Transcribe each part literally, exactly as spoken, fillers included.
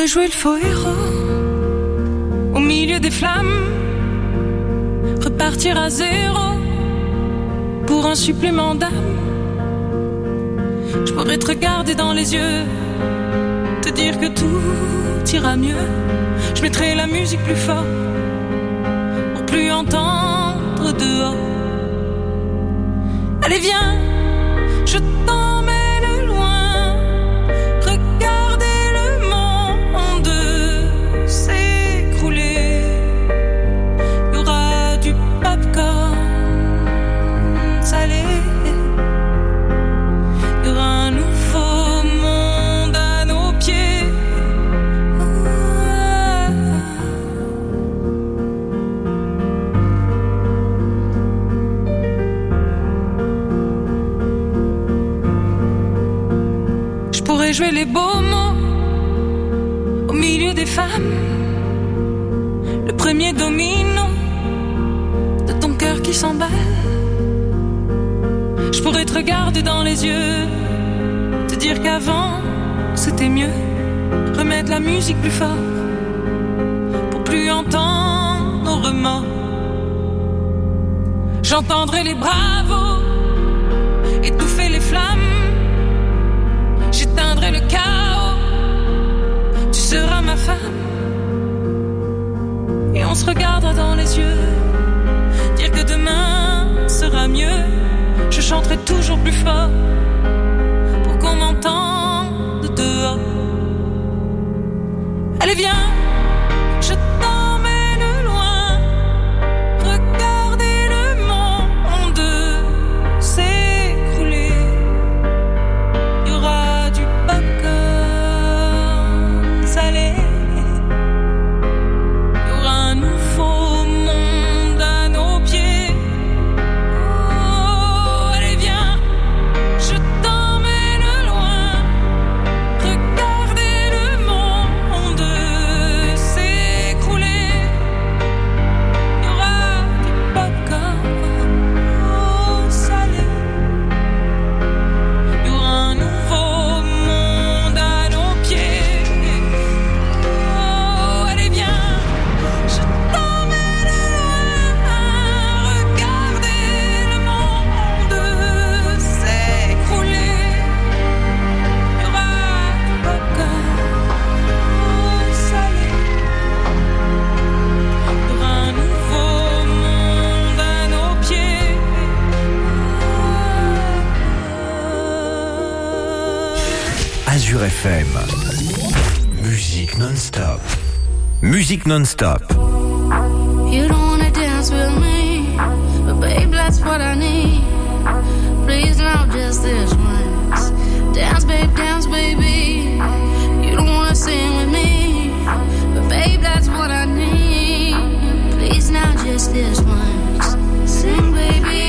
jouer le faux héros au milieu des flammes, repartir à zéro pour un supplément d'âme. Je pourrais te regarder dans les yeux, te dire que tout ira mieux. Je mettrai la musique plus fort pour plus entendre dehors. Allez viens, je t'emmène loin, regarder le monde s'écrouler. Il y aura du popcorn salé, il y aura un nouveau monde à nos pieds. Je pourrais jouer les beaux mots au milieu des femmes, le premier domino de ton cœur qui s'emballe. Je pourrais te regarder dans les yeux, te dire qu'avant c'était mieux, remettre la musique plus fort pour plus entendre nos remords. J'entendrai les bravos étouffer les flammes, j'éteindrai le chaos, tu seras ma femme. Et on se regardera dans les yeux, dire que demain sera mieux. Je chanterai toujours plus fort pour qu'on m'entende dehors. Allez viens, je t'emmène loin, regarder le monde s'écrouler. Il y aura du popcorn salé, il y aura un nouveau monde à nos pieds. Oh, allez viens, je t'emmène loin, regarder le monde s'écrouler. Il y aura du popcorn salé, il y aura un nouveau monde à nos pieds. Oh, allez viens, je t'emmène loin, regarder le monde s'écrouler. Il y aura du popcorn salé, il y aura un nouveau monde à nos pieds. Azure F M. Musique non-stop. Musique non-stop. You don't wanna dance with me, but babe, that's what I need. Please now, just this once. Dance, babe, dance, baby. You don't wanna sing with me, but babe, that's what I need. Please now, just this once. Sing, baby.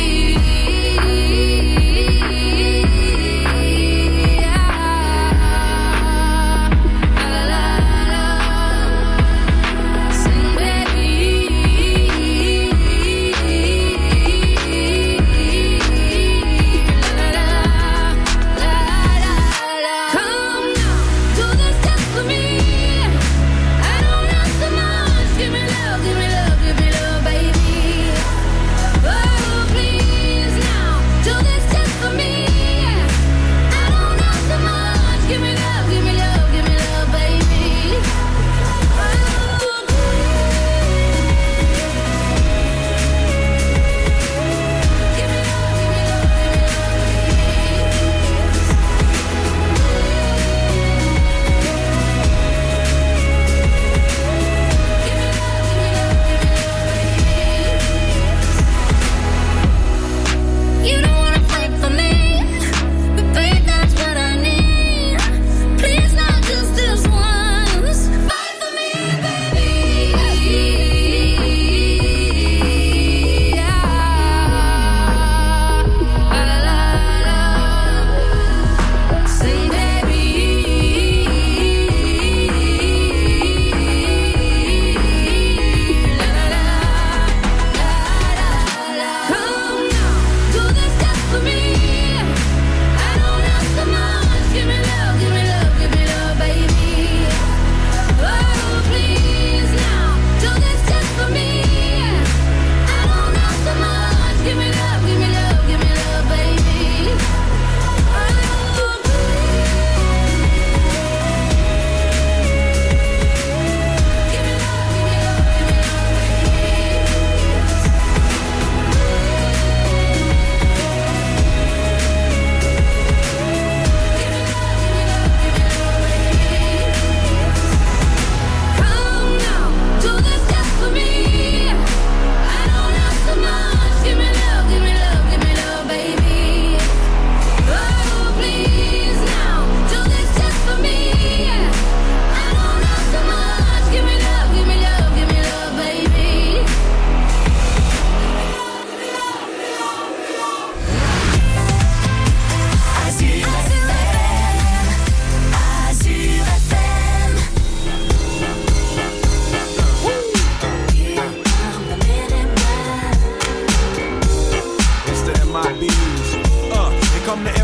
Sing, baby.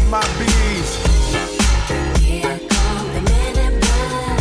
M I Bs. Here come the men in black.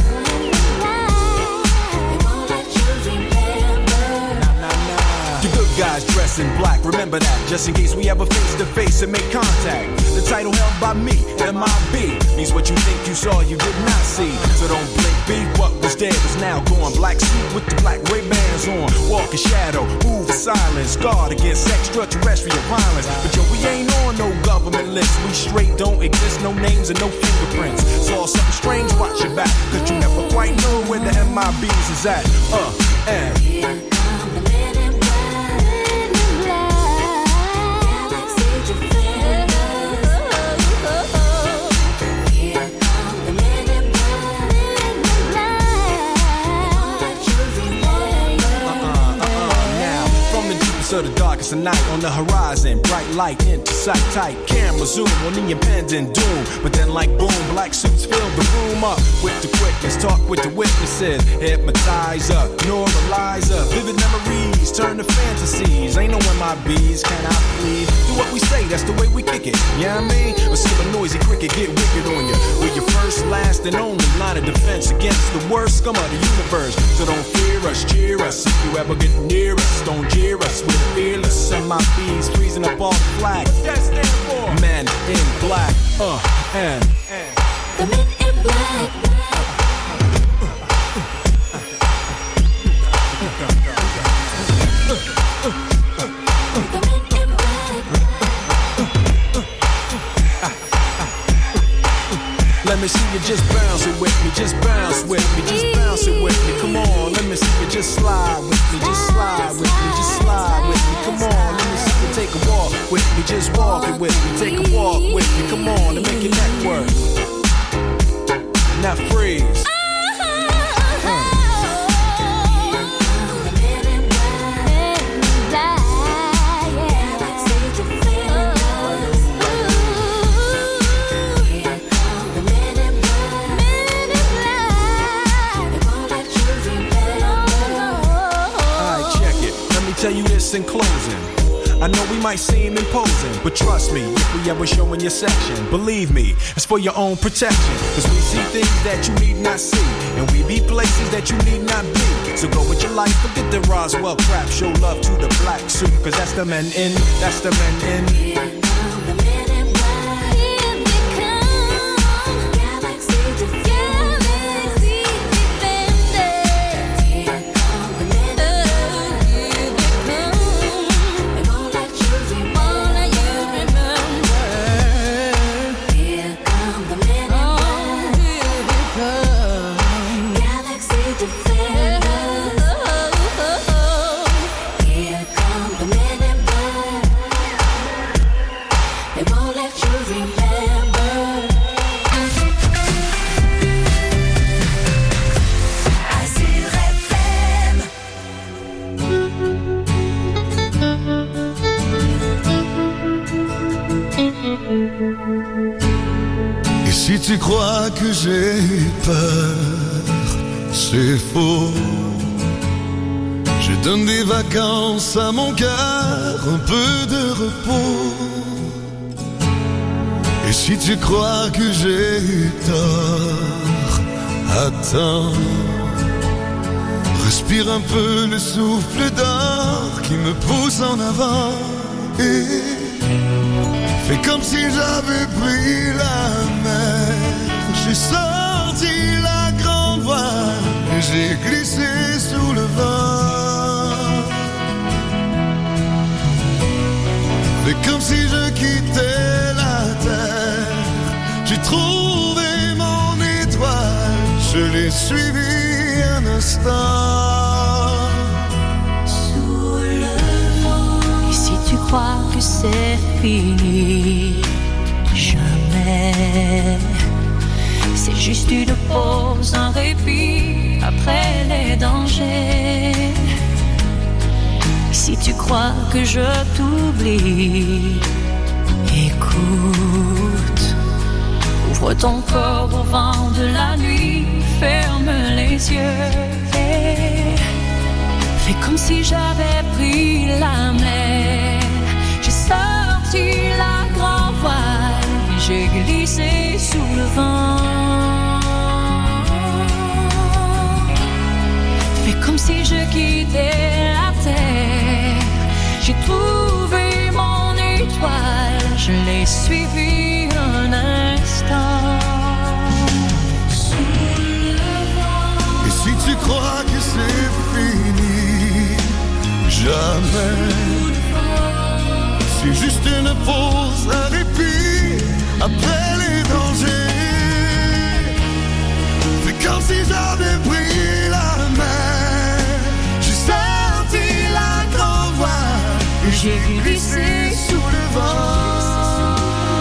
They won't let you remember. Nah, nah, nah. You good guys dress in black, remember that, just in case we ever face to face and make contact. The title held by me, M I B, means what you think you saw, you did not see. So don't blink, be what was dead is now gone. Black suit with the black Ray-Bans on, walk in shadow, move in silence, guard against extraterrestrial violence. But yo, we ain't on no government list, we straight don't exist, no names and no fingerprints. Saw something strange, watch your back, cause you never quite know where the M I Bs is at. Uh, and Here come the men in black. Galaxy defenders. Here come the men in black. They won't let you remember. Uh-uh, uh-uh, now, from the deepest of the darkest of night, on the horizon, bright light into sight tight. Camera zoom on the impending doom. But then like boom, black suits fill the room up with the quickness. Talk with the witnesses, hypnotizer, neuralizer. Vivid memories turn to fantasies. Ain't no M I Bs, can I please? Do what we say, that's the way we kick it. You know what I mean? Or see a noisy cricket get wicked on you. We're your first, last, and only line of defense against the worst scum of the universe. So don't fear us, cheer us. If you ever get near us, don't jeer us. We're fearless. M I Bs freezing up all the flag. What's that stand for? Men in black. Uh, and, and. The men in black. The men in black. Let me see you just bounce it with me, just bounce with me, just bounce it with me. Come on, let me see you just slide with me, just slide with me, just slide with me. Come on, let me see you take a walk with me, just walk it with me, take a walk with me. Come on, and make your neck work. Now freeze. Tell you this in closing. I know we might seem imposing, but trust me, if we ever show in your section, believe me, it's for your own protection. Cause we see things that you need not see, and we be places that you need not be. So go with your life, forget the Roswell crap, show love to the black suit, cause that's the men in, that's the men in. Here come the men in black. Here they come. Galaxy defenders. Si tu crois que j'ai eu peur, c'est faux. Je donne des vacances à mon cœur, un peu de repos. Et si tu crois que j'ai eu tort, attends. Respire un peu le souffle d'or qui me pousse en avant. Et fais comme si j'avais pris la mer. J'ai sorti la grande voile et j'ai glissé sous le vent. Fais comme si je quittais la terre. J'ai trouvé mon étoile, je l'ai suivi un instant. Sous le vent. Et si tu crois que c'est fini, jamais. C'est juste une pause, un répit après les dangers. Si tu crois que je t'oublie, écoute. Ouvre ton corps au vent de la nuit, ferme les yeux et fais comme si j'avais pris la mer. J'ai sorti la grand voile, j'ai glissé sous le vent. Fais comme si je quittais la terre. J'ai trouvé mon étoile, je l'ai suivi un instant. Et si tu crois que c'est fini, jamais. C'est juste une pause, un répit après les dangers. C'est comme si j'avais pris la mer. J'ai sorti la grande voile et j'ai glissé sous le vent.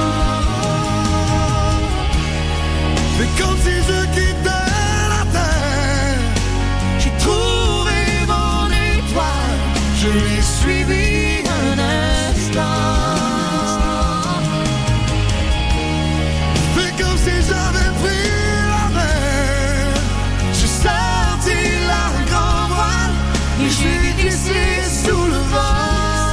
C'est comme si je quittais la terre. J'ai trouvé mon étoile, je l'ai suivi un instant. C'est comme si j'avais pris la mer. J'ai sorti la grande voile et j'ai glissé sous le vent.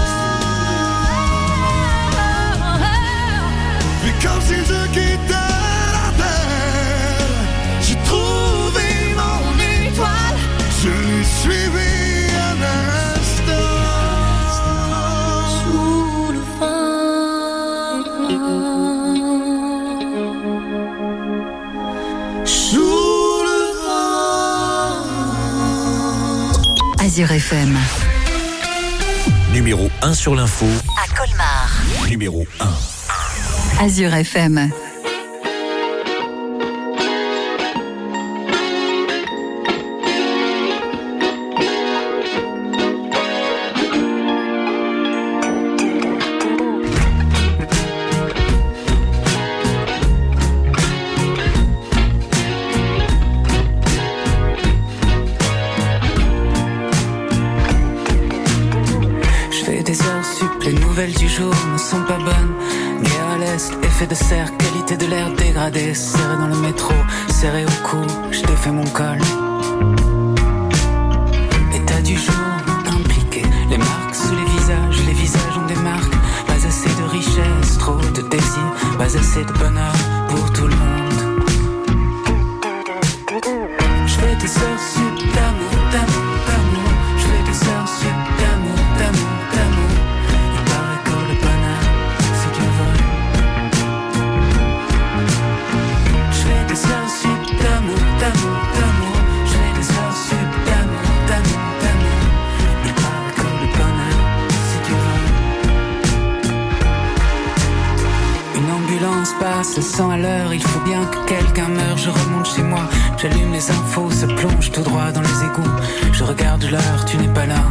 C'est comme si je quittais la terre. J'ai trouvé mon étoile, je l'ai suivi un instant. Sous le vent. Sous le vent. Azure F M. Numéro un sur l'info. À Colmar. Numéro un. Azure F M. Du jour ne sont pas bonnes. Guerre à l'est, effet de serre, qualité de l'air dégradée. Serré dans le métro, serré au cou, je défais mon col. État du jour, impliqué. Les marques sous les visages, les visages ont des marques. Pas assez de richesse, trop de désir. Pas assez de bonheur pour tout le monde. Je fais des heures sup d'amour, d'amour, d'amour. Je fais des heures sup d'amour, d'amour, d'amour. Passe cent à l'heure, il faut bien que quelqu'un meure. Je remonte chez moi, j'allume les infos, se plonge tout droit dans les égouts. Je regarde l'heure, tu n'es pas là.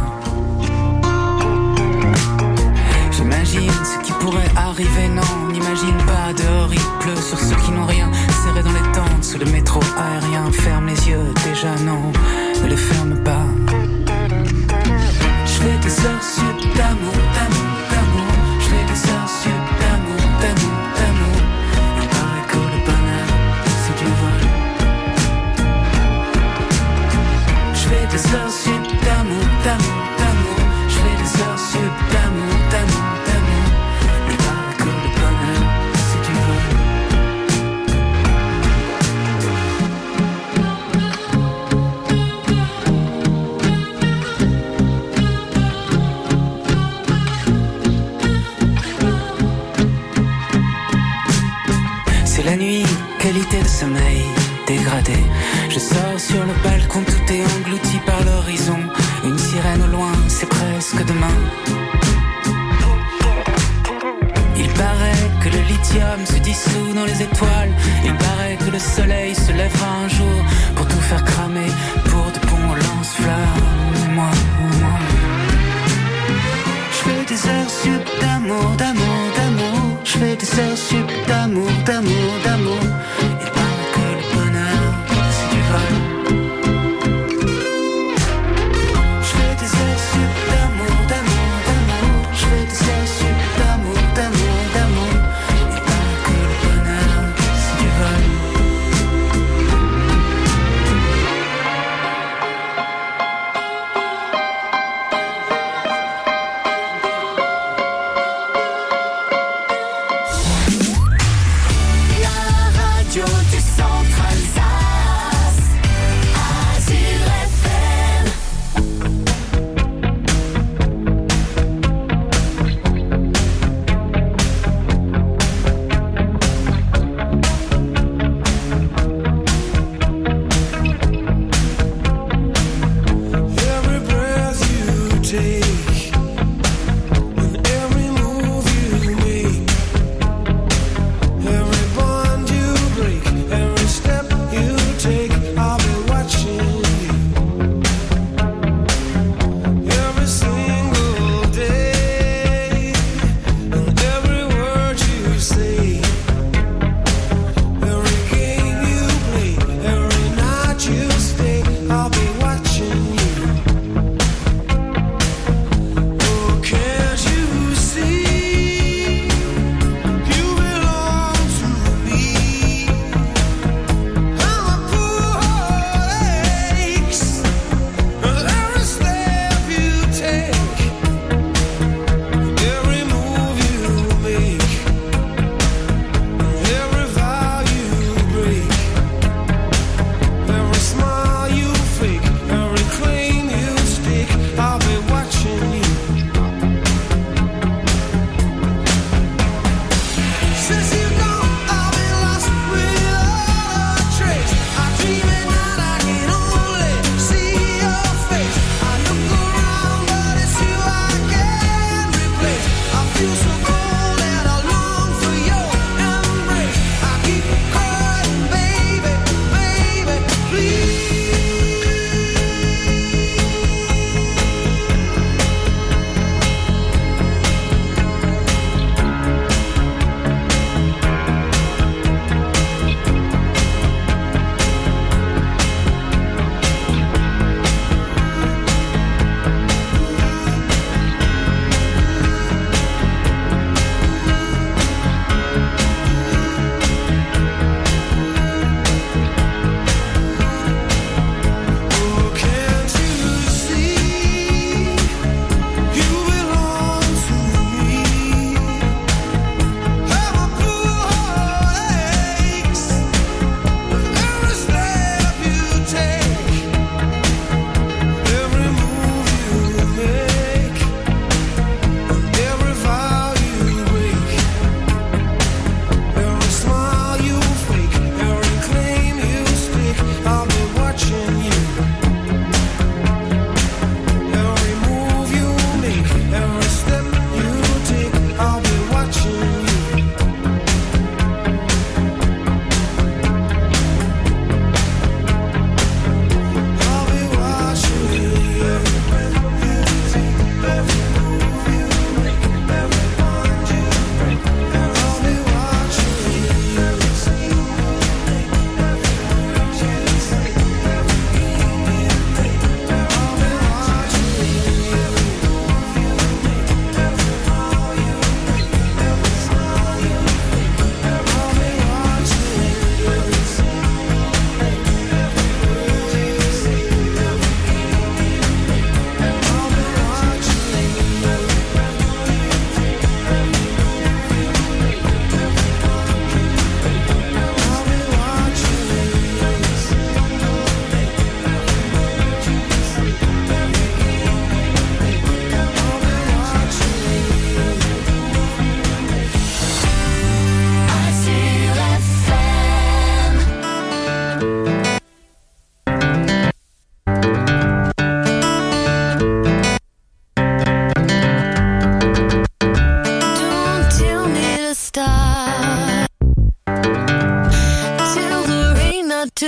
J'imagine ce qui pourrait arriver, non, on n'imagine pas. Dehors il pleut sur ceux qui n'ont rien. Serré dans les tentes, sous le métro aérien. Ferme les yeux, déjà non, ne les ferme pas. Je fais des heures sup d'amour, d'amour, d'amour. Je fais des heures sup d'amour, d'amour, d'amour. Il paraît que le bonheur, c'est du vol. Je fais des heures sup d'amour, d'amour, d'amour. Je fais des heures sup d'amour, d'amour, d'amour. Il paraît que le bonheur, c'est du vol. C'est la nuit, qualité de sommeil dégradée. Je sors sur le balcon, tout est englouti par l'horizon. Une sirène au loin, c'est presque demain. Il paraît que le lithium se dissout dans les étoiles. Il paraît que le soleil se lèvera un jour pour tout faire cramer, pour de bons lance-flammes. Moi, moi, je fais des heures sup d'amour, d'amour, d'amour. Je fais des heures sup d'amour, d'amour, d'amour. Il paraît que le bonheur, c'est du vol. Je fais des heures sup d'amour, d'amour, d'amour. Je fais des heures sup d'amour, d'amour, d'amour. Il paraît que le bonheur, c'est du vol.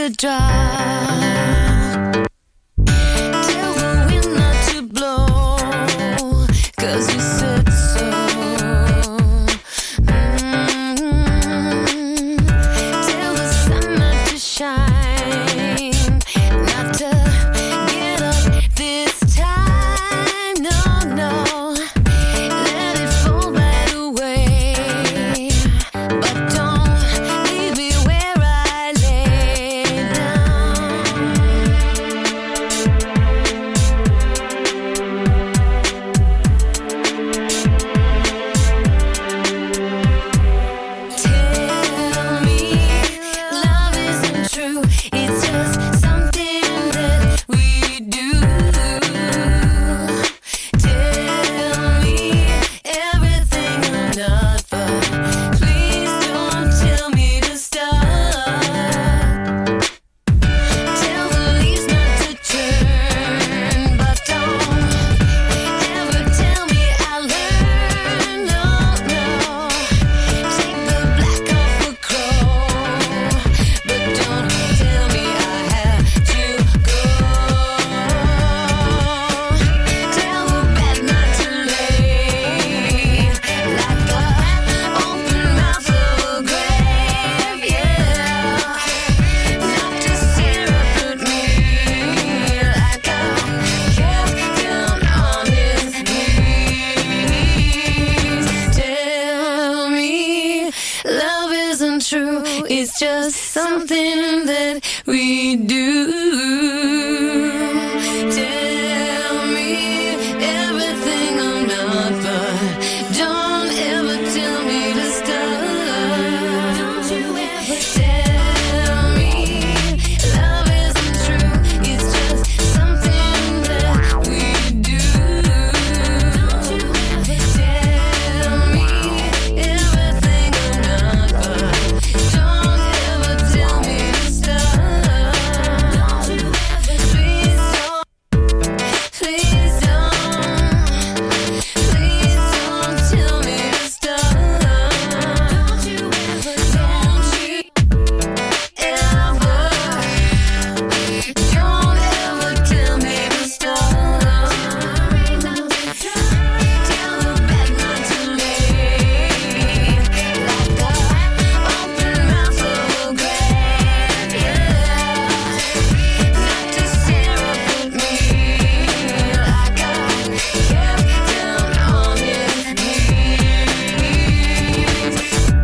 to drop. Tell the wind not to blow, 'cause you said so. Mm-hmm. Tell the sun not to shine, not to get up this time. No, no. Let it fall right away. But don't leave me where I lay down. Tell me love isn't true. It's just something that we do. Tell me everything I'm not, but please don't tell me to stop. Tell the leaves not to turn, but don't ever tell me I learned. No, no. Take the black off a crow, but don't tell me I have to go. Tell the bed not to lay like the open mouth of a grave, yeah. Not to stare up at me like I'm kept down on his knees. Tell me love isn't true, it's just something that we do. Tell me everything I'm not, but don't ever tell me to stop. Don't you ever tell me love isn't true, it's just something that we do. Don't you ever tell me everything I'm not, but don't ever tell me to stop. Don't you ever, please don't, please don't, please don't tell me to stop. Don't you ever, don't you ever, don't ever tell me to stop. Tell the bed not to lay like the open mouth of a grave, yeah. Not to stare up at me like I'm kept down on his knees.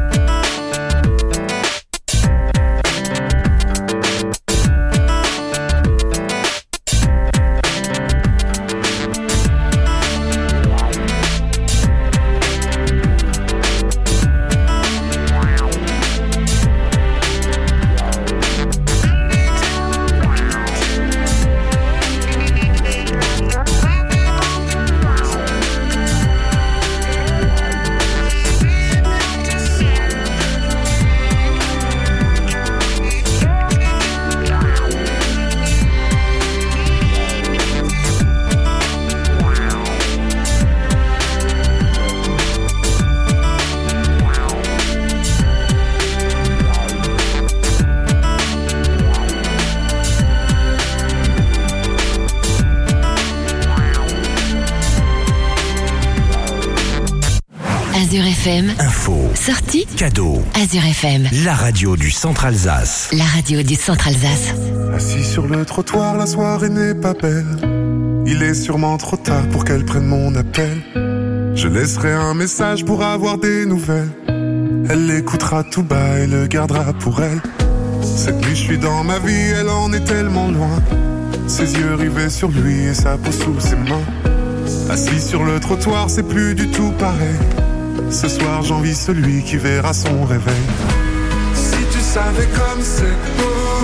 Azure F M, Info, sortie cadeau, Azure F M, la radio du Centre-Alsace. la radio du Centre-Alsace. Assis sur le trottoir, la soirée n'est pas belle. Il est sûrement trop tard pour qu'elle prenne mon appel. Je laisserai un message pour avoir des nouvelles. Elle l'écoutera tout bas et le gardera pour elle. Cette nuit je suis dans ma vie, elle en est tellement loin. Ses yeux rivés sur lui et sa peau sous ses mains. Assis sur le trottoir, c'est plus du tout pareil. Ce soir j'envie celui qui verra son réveil. Si tu savais comme c'est beau,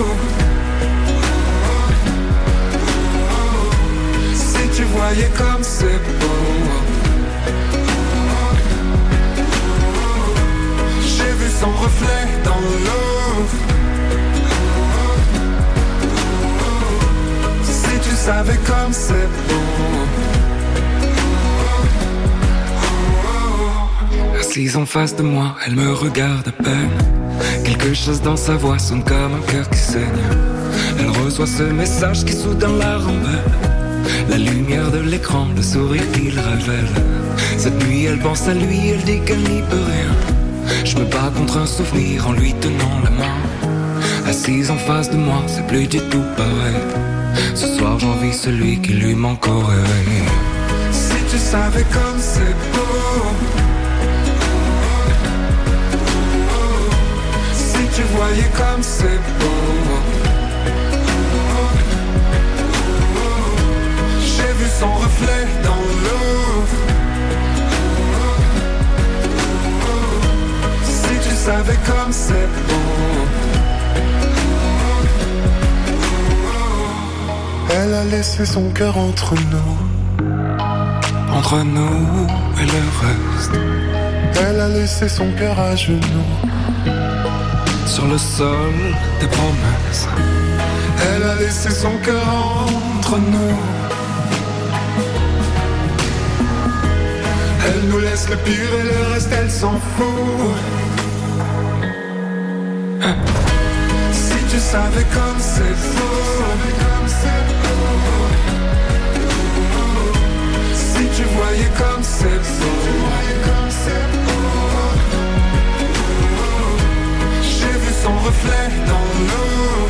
si tu voyais comme c'est beau. J'ai vu son reflet dans l'eau. Si tu savais comme c'est beau. Assise en face de moi, elle me regarde à peine. Quelque chose dans sa voix sonne comme un cœur qui saigne. Elle reçoit ce message qui soudain la rembelle. La lumière de l'écran, le sourire qu'il révèle. Cette nuit elle pense à lui, elle dit qu'elle n'y peut rien. Je me bats contre un souvenir en lui tenant la main. Assise en face de moi, c'est plus du tout pareil. Ce soir j'envie celui qui lui manque au réveil. Si tu savais comme c'est beau, si tu voyais comme c'est beau. J'ai vu son reflet dans l'eau. Si tu savais comme c'est beau. Elle a laissé son cœur entre nous. Entre nous et le reste. Elle a laissé son cœur à genoux. Sur le sol des promesses. Elle a laissé son cœur entre nous. Elle nous laisse le pire et le reste elle s'en fout. Si tu savais comme c'est faux. Si tu voyais comme c'est beau. J'ai vu son reflet dans l'eau.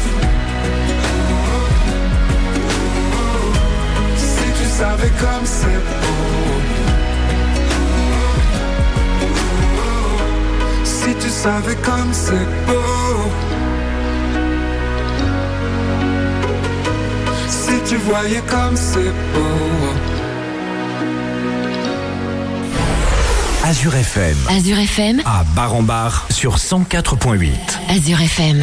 Si tu savais comme c'est beau. Si tu savais comme c'est beau. Si tu voyais comme c'est beau. Azure F M. Azure F M. À Bar en Bar sur cent quatre point huit. Azure F M.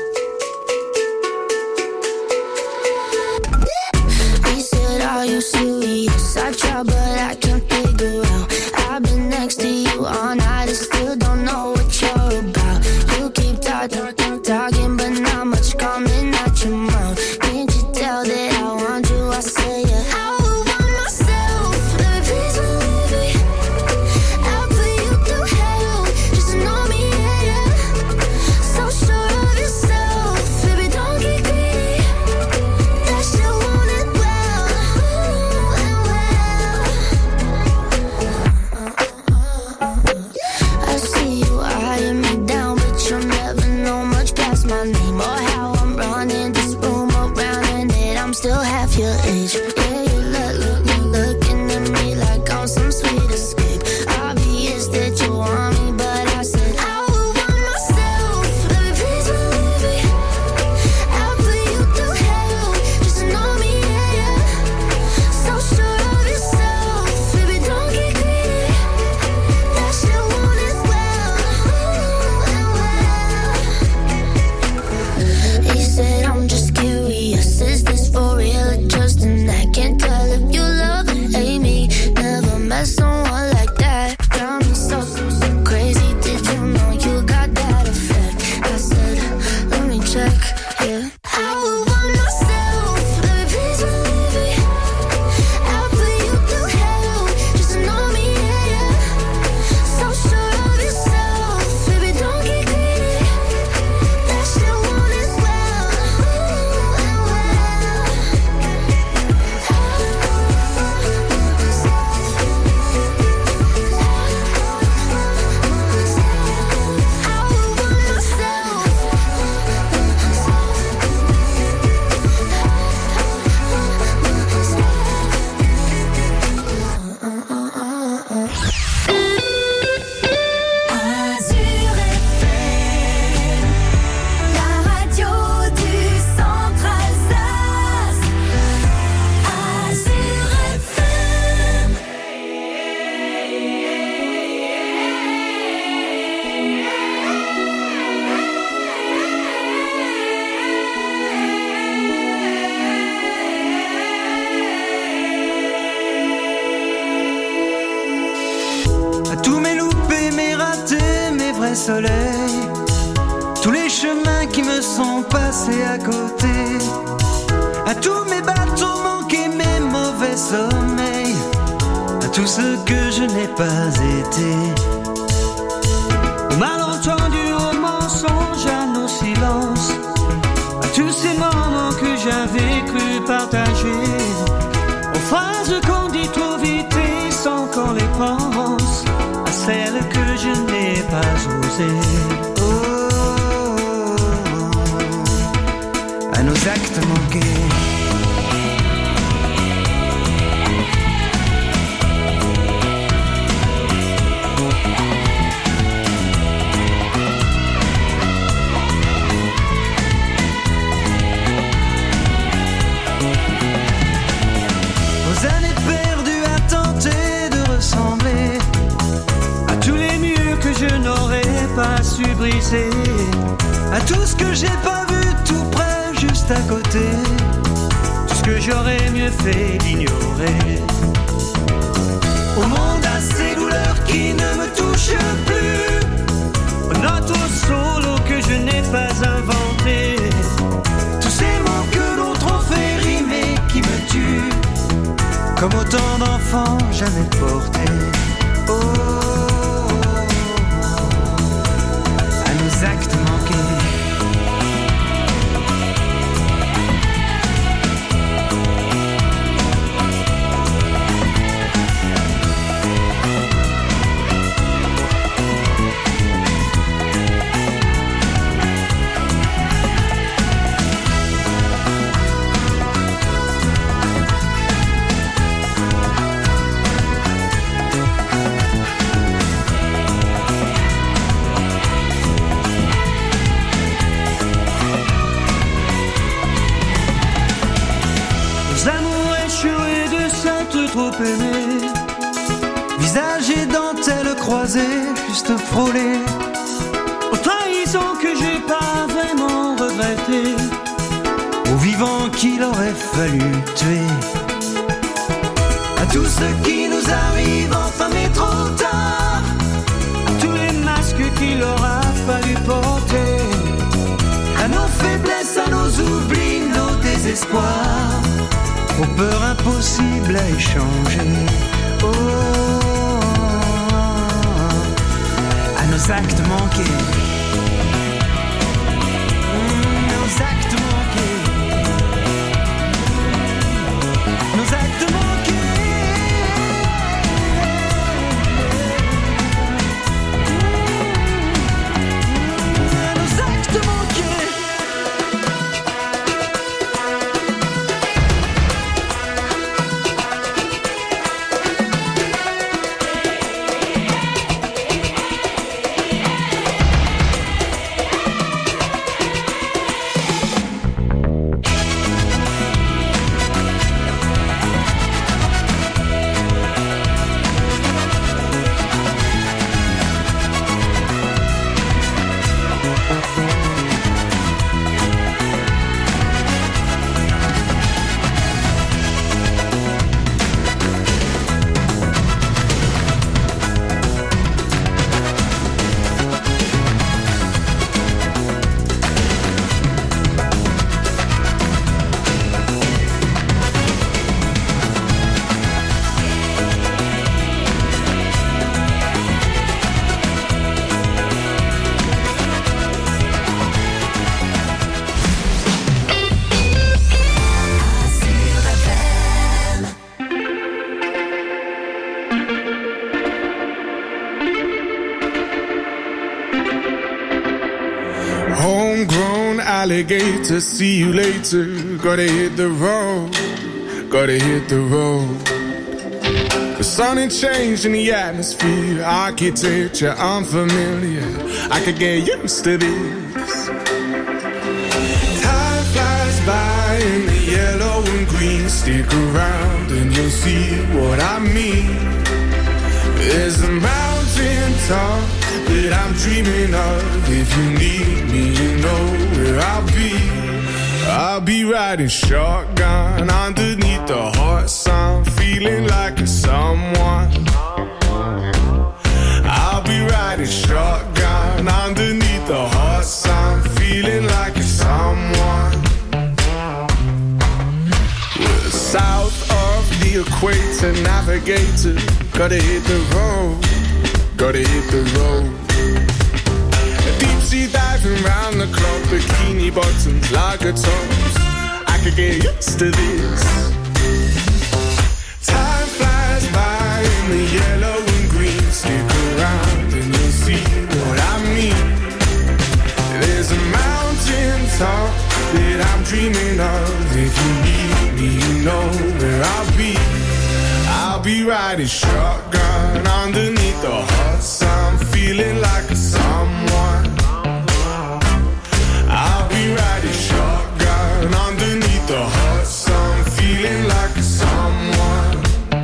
He said, are you serious? I try but I can't figure out. I've been next to you all night and still don't know what you're about. You keep talking, talking but not much coming out your mouth. Can't you tell that I want you? I say yeah. I would want myself, baby, please believe me. I'll put you through hell, just to know me, yeah, yeah. So sure of yourself, baby, don't get greedy. That shit want it well, well, well. I see you eyeing me down, but you'll never know much past my name or how I'm running this room around and that I'm still half your age. Yeah, you look, look, look, looking at me like I'm some sweet escape. Obvious that you want me, but I said I would want myself, baby, please believe me. I'll put you through hell, just to know me, yeah, yeah. So sure of yourself, baby, don't get greedy. That shit want it well, well, well. He said I'm just curious, is this for real or just an act? Can't tell if you love or hate me. Never met someone like that. Got me so, so, so crazy. Did you know you got that effect? I said, let me check, yeah. I would want myself, baby, please believe me. I'll put you through hell, just to know me, yeah, yeah. So sure of yourself, baby, don't get greedy. That shit want it well, well, well. I would want myself. Azure F M, la radio du Centre Alsace. Azure F M. À tous mes loupés, mes ratés, mes vrais soleils, tous les chemins qui me sont passés à côté, à tous mes bateaux manqués, mes mauvais sommeils, à tout ce que je n'ai pas été. pas osé. Oh, à nos actes manqués. Aux années perdues à tenter de ressembler à tous les murs que je n'aurais pas su briser, à tout ce que j'ai pas vu tout près, juste à côté, tout ce que j'aurais mieux fait d'ignorer. Au monde à ces douleurs qui ne me touchent plus, aux notes au solo que je n'ai pas inventé, tous ces mots que d'autres ont fait rimer qui me tuent, comme autant d'enfants jamais portés. Oh, à nos actes manqués. Trop aimé, visage et dentelle croisée, juste frôlé, aux trahisons que j'ai pas vraiment regrettées, aux vivants qu'il aurait fallu tuer, à tout ce qui nous arrive enfin mais trop tard, à tous les masques qu'il aura fallu porter, à nos faiblesses, à nos oublis, nos désespoirs, aux peurs impossibles à échanger. Oh, à nos actes manqués. Nos actes manqués. Nos actes manqués. Nos actes manqués. Alligator, see you later. Gotta hit the road, gotta hit the road. The sun ain't changed in the atmosphere, architecture unfamiliar. I could get used to this. Time flies by in the yellow and green. Stick around and you'll see what I mean. There's a mountain top that I'm dreaming of. If you need me, you know where I'll be. I'll be riding shotgun underneath the hot sun, feeling like a someone. I'll be riding shotgun underneath the hot sun, feeling like a someone. We're south of the equator, navigator. Gotta hit the road, gotta hit the road. Deep sea diving round the clock, bikini bottoms, lager tops. I could get used to this. Time flies by in the yellow and green. Stick around and you'll see what that I'm dreaming of. If you need me, you know where I'll be. I'll be riding shotgun underneath the hot sun, feeling like a someone. I'll be riding shotgun underneath the hot sun, feeling like a someone.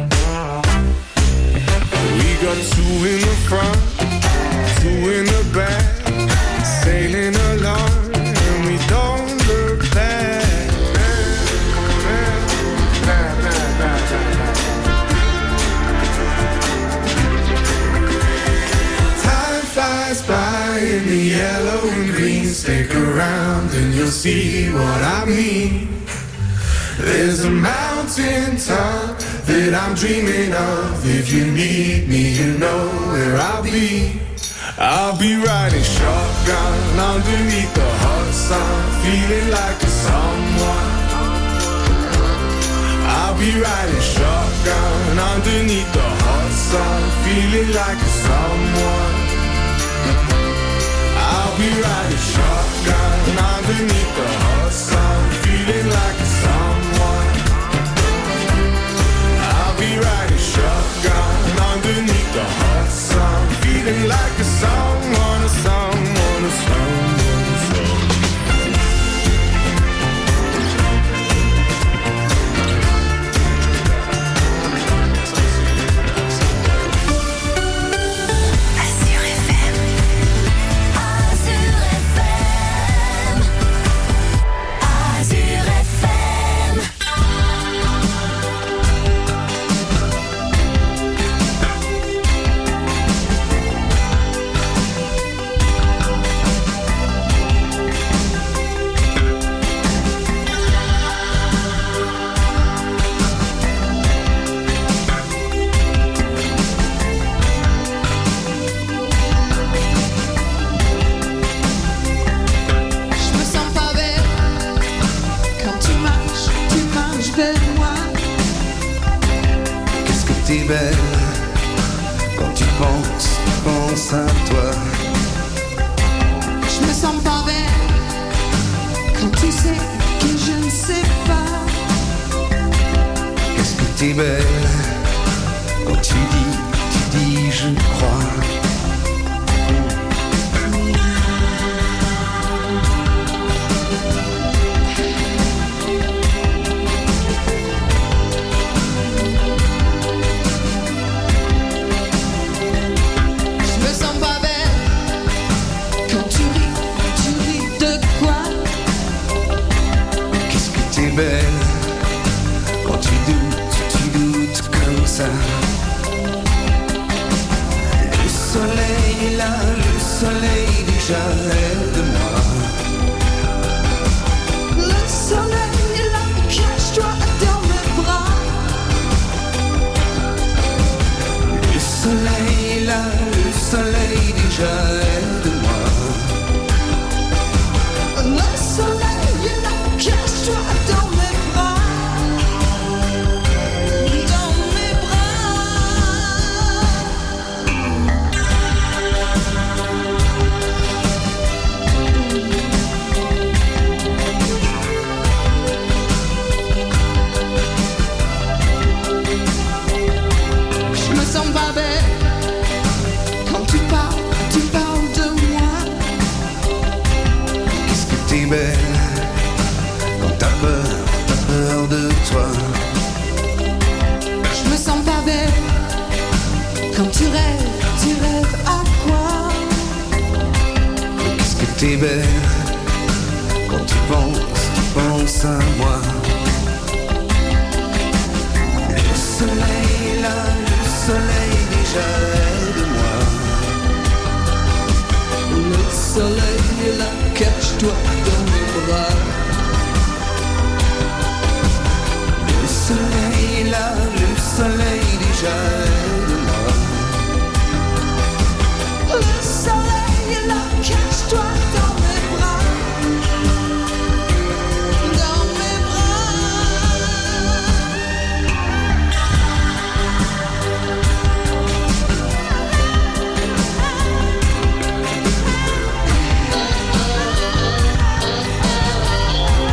We got two in the front, two in the back, sailing along, and we don't look back. Time flies by in the yellow and green. Stick around and you'll see what I mean. There's a mountain top that I'm dreaming of. If you need me, you know where I'll be. I'll be riding shotgun underneath the hot sun, feeling like a someone. I'll be riding shotgun underneath the hot sun, feeling like a someone. I'll be riding shotgun underneath the hot sun, feeling like a someone. I'll be riding shotgun underneath the hot sun, feeling like a someone, a someone, a someone, a someone. T'es belle quand tu penses, tu penses à toi. Je me sens pas belle quand tu sais que je ne sais pas. Qu'est-ce que t'es belle quand tu dis, tu dis je crois. Belle, quand tu doutes, tu doutes comme ça. Le soleil est là, le soleil déjà aide-moi. Le soleil est là, cache-toi dans mes bras. Le soleil est là, le soleil déjà aide-moi. Le soleil est là, cache-toi dans mes bras. Dans mes Je me sens pas belle quand tu parles, tu parles de moi. Qu'est-ce que t'es belle quand t'as peur, t'as peur de toi. Je me sens pas belle quand tu rêves, tu rêves à quoi? Qu'est-ce que t'es belle quand tu penses, tu penses à moi. Le soleil est là, le soleil déjà aide-moi. Le soleil est là, cache-toi dans mes bras. Le soleil est là, le soleil déjà aide-moi. Le soleil est là, cache-toi dans mes bras. Dans mes bras.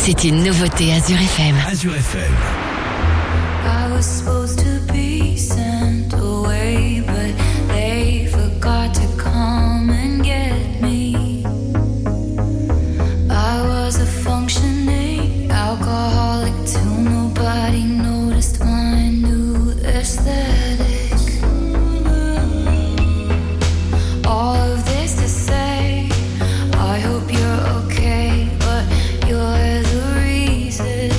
C'est une nouveauté Azure F M. Azure F M. I was supposed to be sent away, but they forgot to come and get me. I was a functioning alcoholic till nobody noticed my new aesthetic. All of this to say, I hope you're okay, but you're the reason.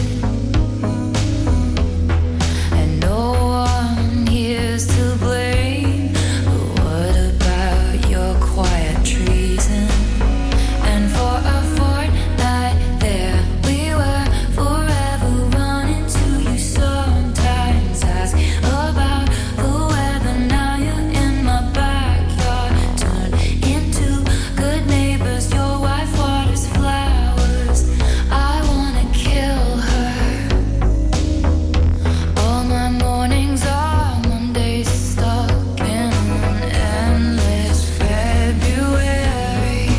And no one here's to blame, but what about your quiet treason? And for a fortnight there we were, forever running to you. Sometimes ask about the weather, now you're in my backyard. Turn into good neighbors, your wife waters flowers. I wanna kill her. All my mornings are Mondays stuck in an endless February.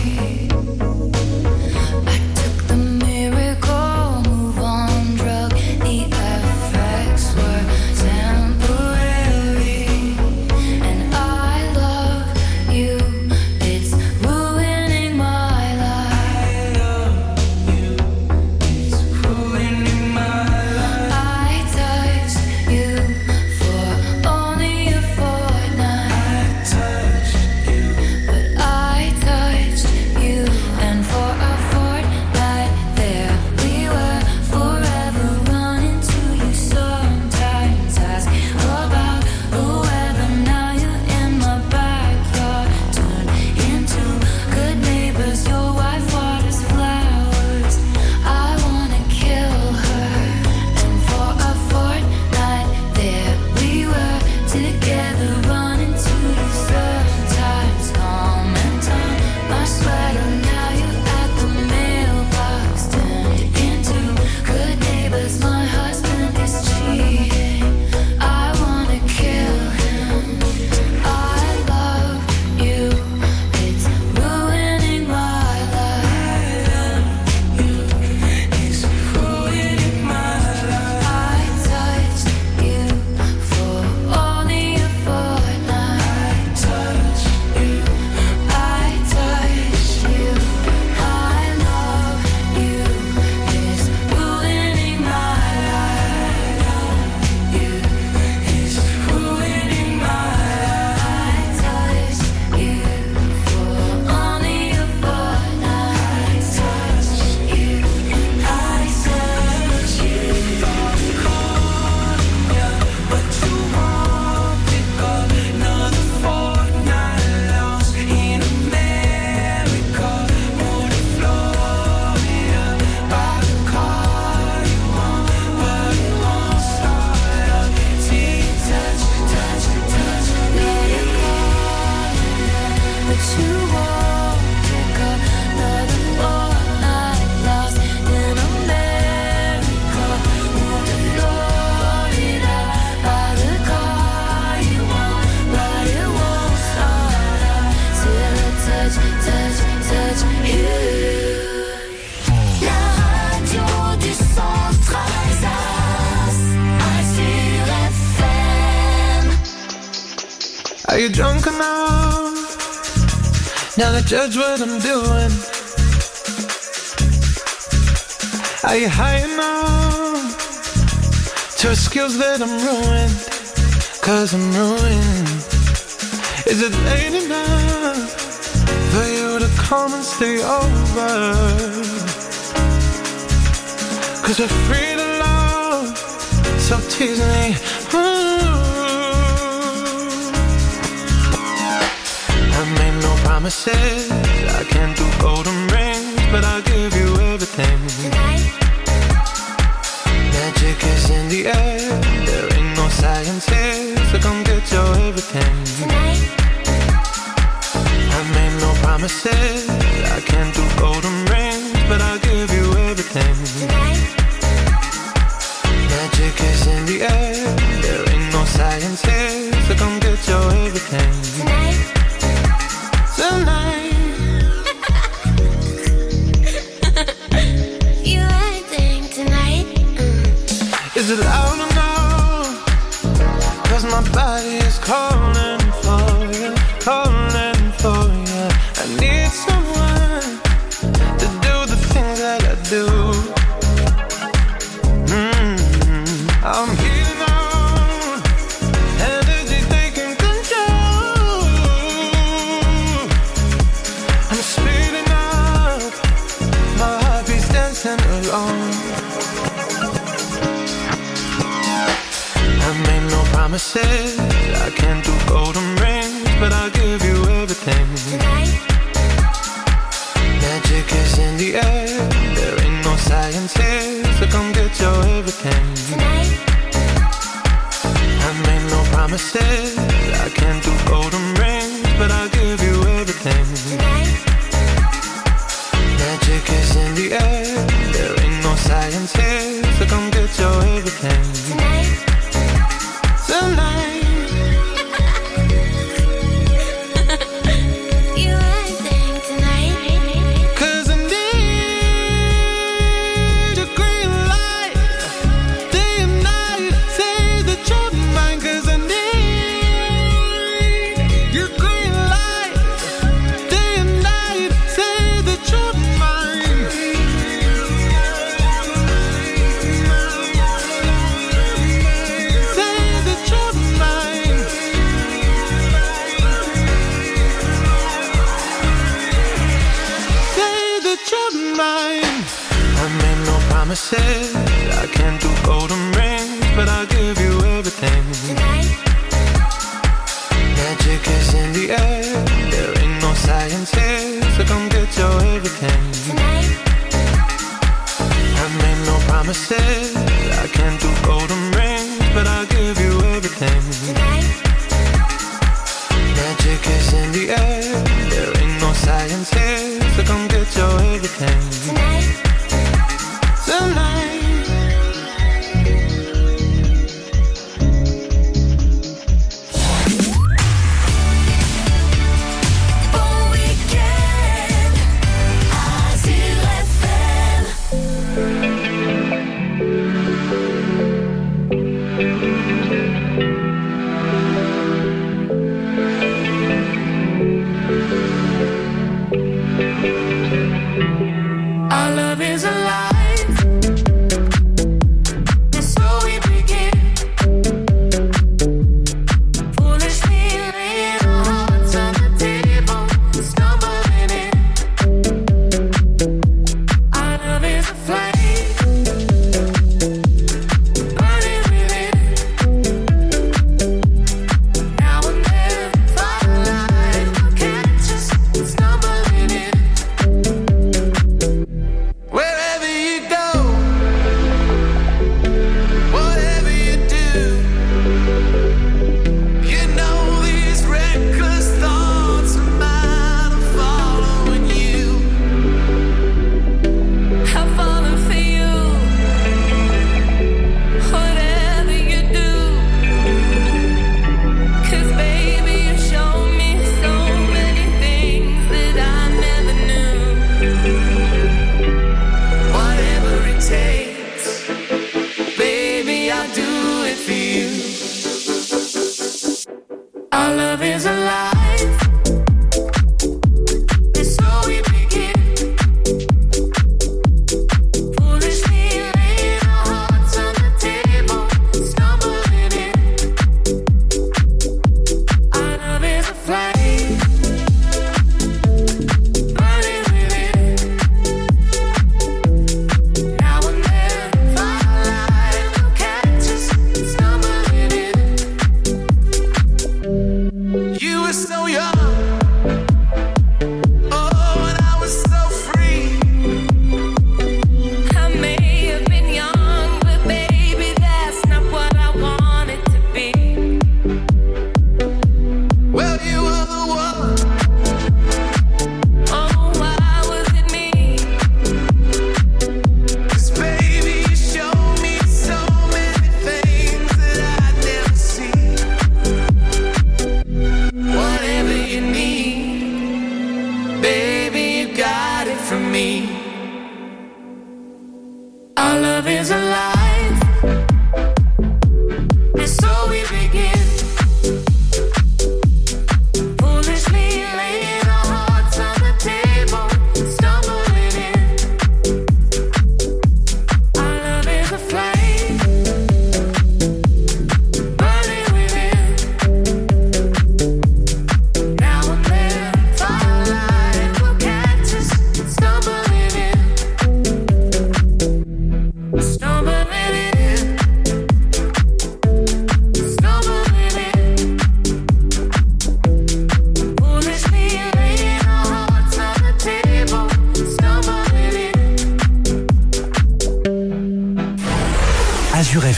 I took the miracle move on drug, the effects were temporary. And I love you, it's ruining my life. It's ruining my life. I touched you for only a fortnight. I touched you, but I touched you, and for a fortnight there we were, forever running to you. Sometimes ask about the weather, now you're in my backyard. Turn into good neighbors, your wife waters flowers. I wanna kill her. And for a fortnight there we were, together running to you. Sometimes calm and time, my sweater, now you're at the mailbox. Turned into good neighbors, my husband is cheating. I wanna kill him. I love you, it's ruining my life. It's ruining my life. I touched you for only a fortnight. I touched you, I touched you. I love you, it's ruining my life. You, it's ruining my life. I touched you for only a fortnight. I touched you, I touched you. But you won't pick up another fortnight lost in America. Or to Florida, by the car you want, but it won't start up. See, touch, touch, touch, let it go. But you won't pick up another fortnight lost in America. Or to Florida, by the car you want, but it won't start up till I touch, touch, touch you. La radio du centre Alsace, Azure F M. Are you drunk enough now to judge what I'm doing? Are you high enough to excuse that I'm ruined? Cause I'm ruined. Is it late enough for you to come and stay over? Cause we're free to love, so tease me. Ooh. I made no promises, I can't do golden rings, but I'll give you everything. Magic is in the air, there ain't no science here, so come get your everything. I made no promises, I can't do golden rings, but I'll give you everything. Magic is in the air, there ain't no science here, so come get your everything. Tonight. You right there. 'cause my body is calling for you, calling for you. I need someone to do the things that I do. Mm-hmm. I'm here now, energy taking control. I'm speeding up, my heartbeat's dancing along. I made no promises, I can't do golden rings, but I'll give you everything. Tonight. Magic is in the air, there ain't no science here, so come get your everything. Tonight. I made no promises, I can't do golden rings, but I'll give you everything. Tonight. Magic is in the air, there ain't no science here, so come get your everything. Tonight. Tonight. You anything tonight? 'Cause I need a green light, day and night. Say that you're mine, 'cause I need your green light, day and night. Say that you're mine. Say that you're mine. Say that you're mine. I made no promises, I can't do golden rings, but I'll give you everything. Tonight. Magic is in the air, there ain't no science here, so come get your everything. Tonight. I made no promises, I can't do golden rings, but I'll give you everything. Tonight. Magic is in the air, there ain't no science here, so come get your everything. Tonight. Tonight. Bon week-end, Azure F M. Our love is alive, and so we begin. Foolishly laying our hearts on the table, stumbling in. Our love is a flame, burning within. Now and then, firelight will catch us, stumbling in. Wherever you go, whatever you do, you know these reckless thoughts are mine, I'm following you. I've fallen for you, whatever you do. 'Cause baby, you show me so many things that I never knew. Whatever it takes, baby, I'll do it for you. Our love is alive, and so we begin. Foolishly laying our hearts on the table, stumbling in. Our love is a flame, burning within. Now and then, firelight will catch us, stumbling in. You were so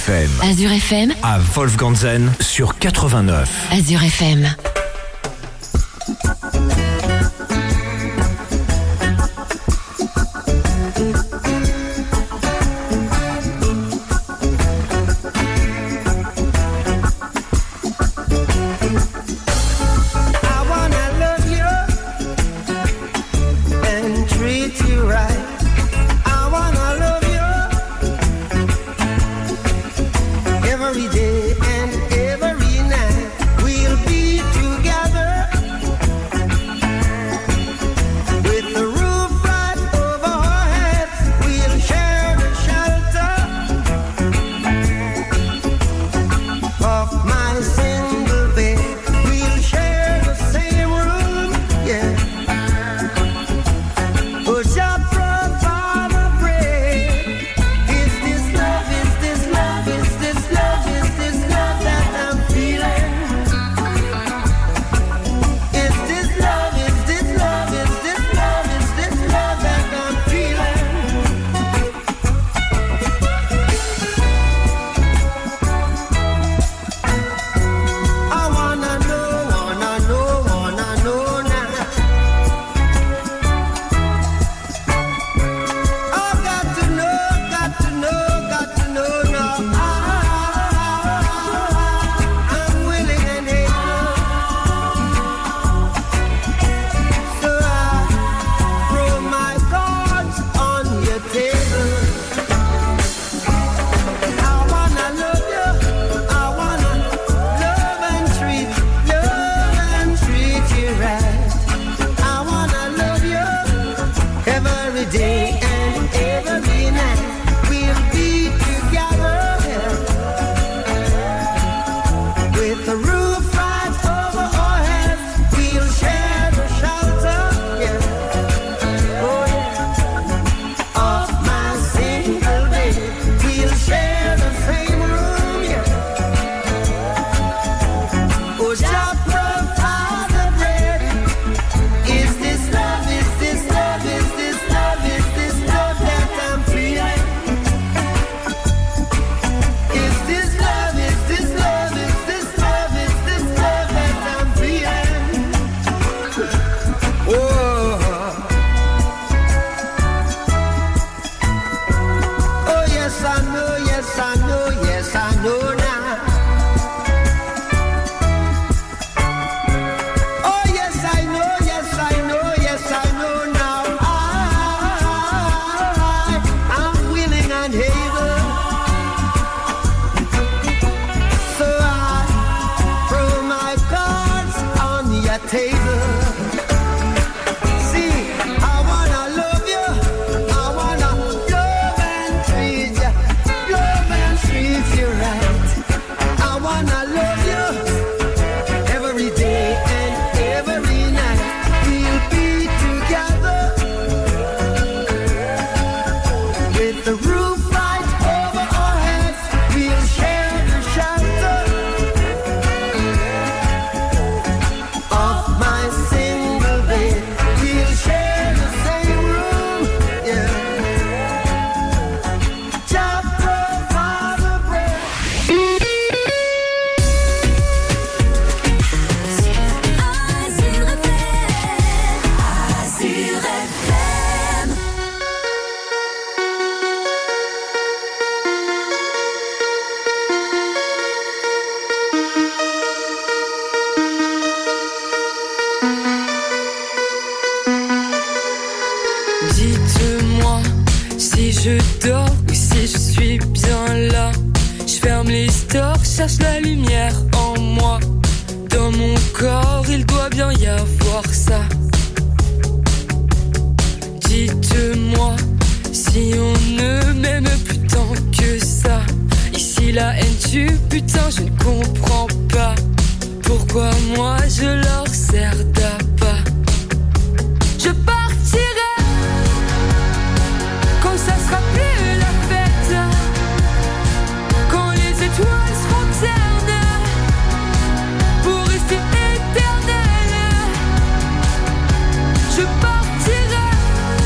F M. Azure F M. À Wolfgantzen sur quatre-vingt-neuf. Azure F M.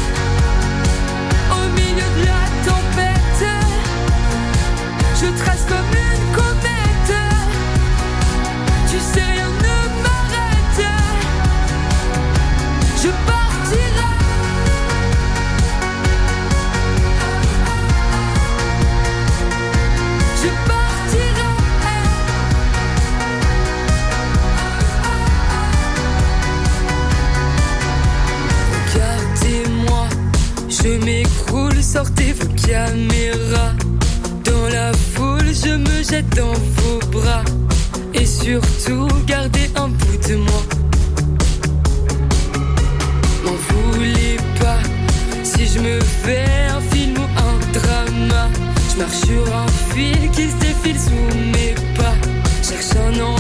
Je trace sortez vos caméras. Dans la foule, je me jette dans vos bras. Et surtout, gardez un bout de moi. M'en voulez pas si je me fais un film ou un drama. Je marche sur un fil qui se défile sous mes pas. Cherche un